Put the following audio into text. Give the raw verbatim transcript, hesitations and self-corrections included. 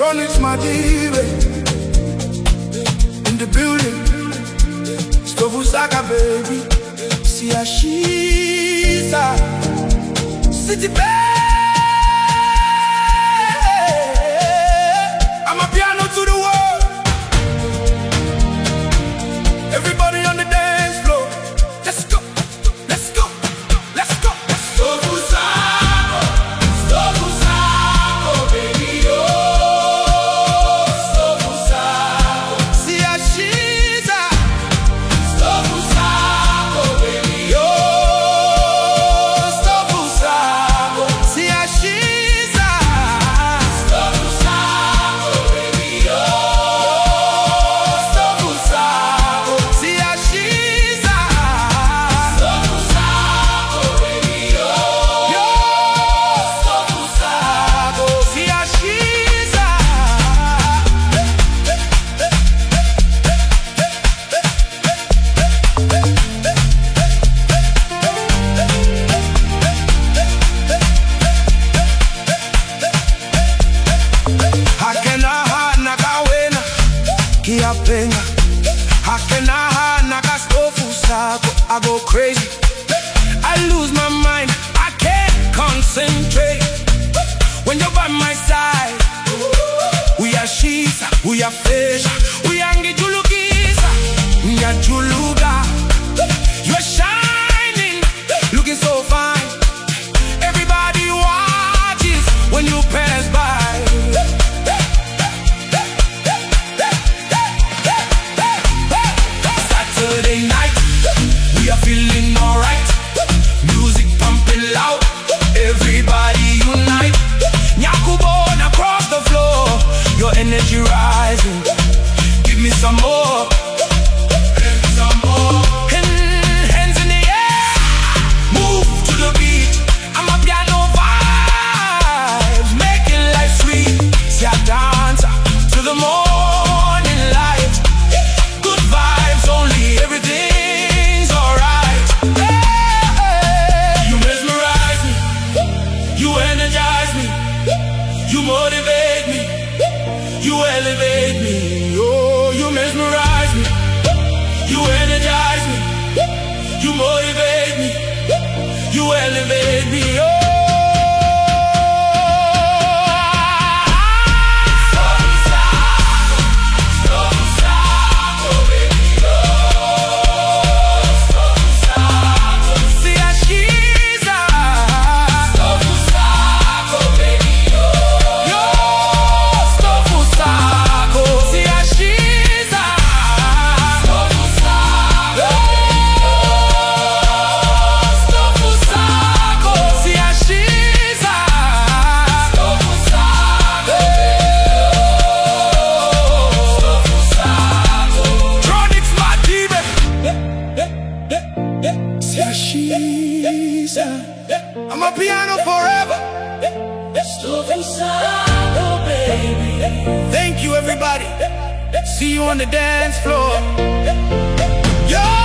Tronics Madive in the building. Stovusaka baby, Siashiza City Bay. I'm a piano to the world. Everybody on the dance floor. Let's go, let's go, let's go. Stovusaka, Stovusaka baby, oh. Stovusaka, Siashiza. Stovusaka baby, oh. Stovusaka, Siashiza. Stovusaka baby, oh. Stovusaka, Siashiza. Stovusaka baby, oh. Stovusaka, Siashiza. Hakena hana kawena kiapenga. Hakena hana kastofu sako. I go crazy, I lose my mind, I can't concentrate when you're by my side. We are Shiza, we are Fesha, we are Ngijulukisa, we are Juluga. You're shining, looking so fine. Everybody watches when you pass by. Saturday night, we are feeling alright. Music pumping loud, everybody unite. Nyakubon across the floor, your energy rising. Give me some more, give me some more. Hand- Hands in the air, move to the beat. I'm a piano vibes, making life sweet. See I dance to the morning light. Good vibes only, everything's alright. Hey, you mesmerize me, you energize me, you motivate me, you elevate me. Oh, you mesmerize me, you energize me, you motivate me, you elevate me. Oh. Siashiza. Yo, Stovusaka, Siashiza. Stovusaka, Siashiza. Tronics Madive, Siashiza. I'm a piano forever. Stovusaka, baby. Thank you, everybody. See you on the dance floor. Yo!